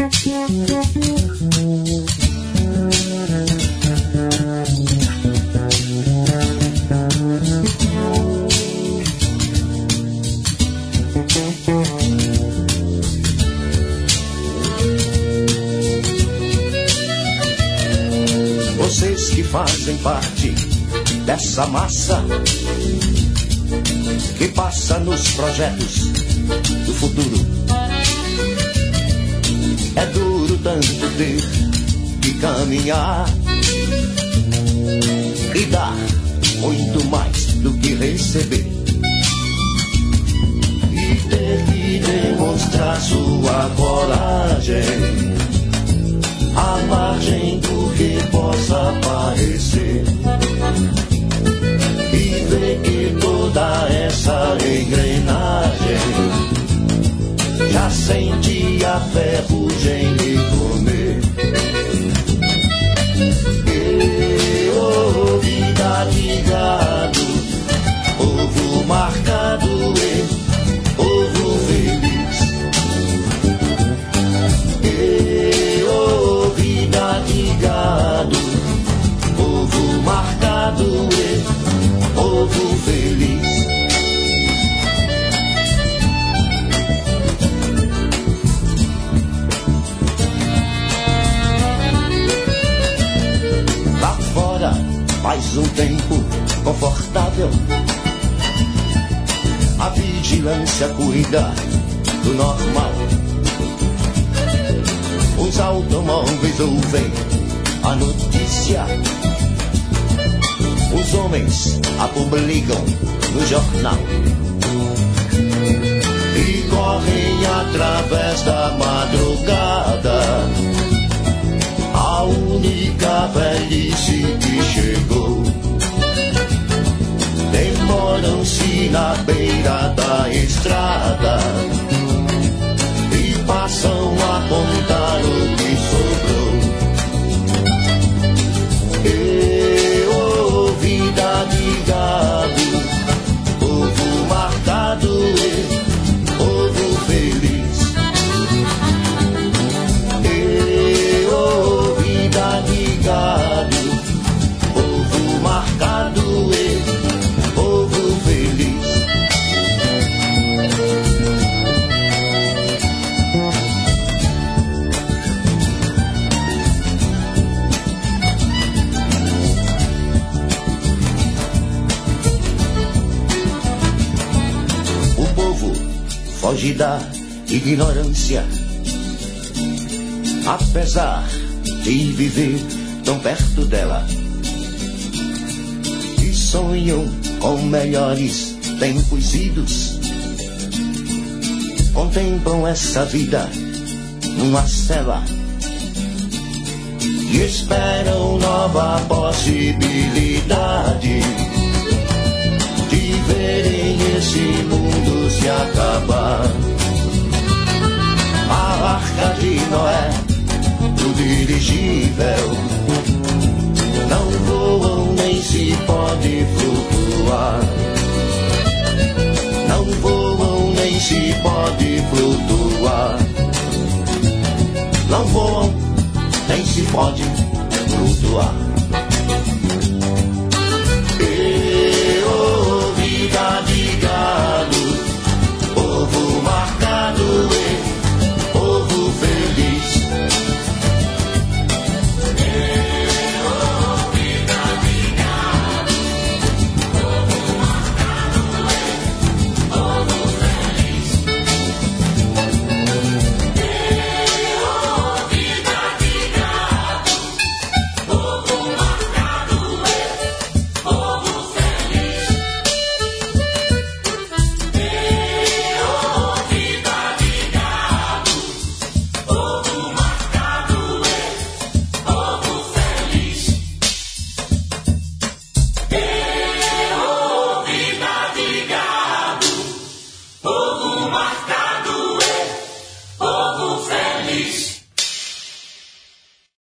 Vocês que fazem parte dessa massa que passa nos projetos do futuro. É duro tanto ter que caminhar e dar muito mais do que receber, e ter que demonstrar sua coragem à margem do que possa parecer, e ver que toda essa engrenagem já sente a ferrugem lhe comer. E vida de gado, povo marcado e povo feliz. E vida de gado, povo marcado e povo feliz. Lá fora faz um tempo confortável, a vigilância cuida do normal. Os automóveis ouvem a notícia, os homens a publicam no jornal e correm através da madrugada. A única velhice que chegou, demoram-se na beira da estrada e passam a contar o que sobrou. E vida de gado, povo marcado e povo feliz. E vida de gado, povo marcado e povo feliz. O povo foge da ignorância, apesar de viver tão perto dela, e sonham com melhores tempos idos. Contemplam essa vida numa cela e esperam nova possibilidade de verem esse mundo se acabar. A arca de Noé, do dirigível, não voam nem se pode flutuar. Não voam nem se pode flutuar. Não voam nem se pode flutuar.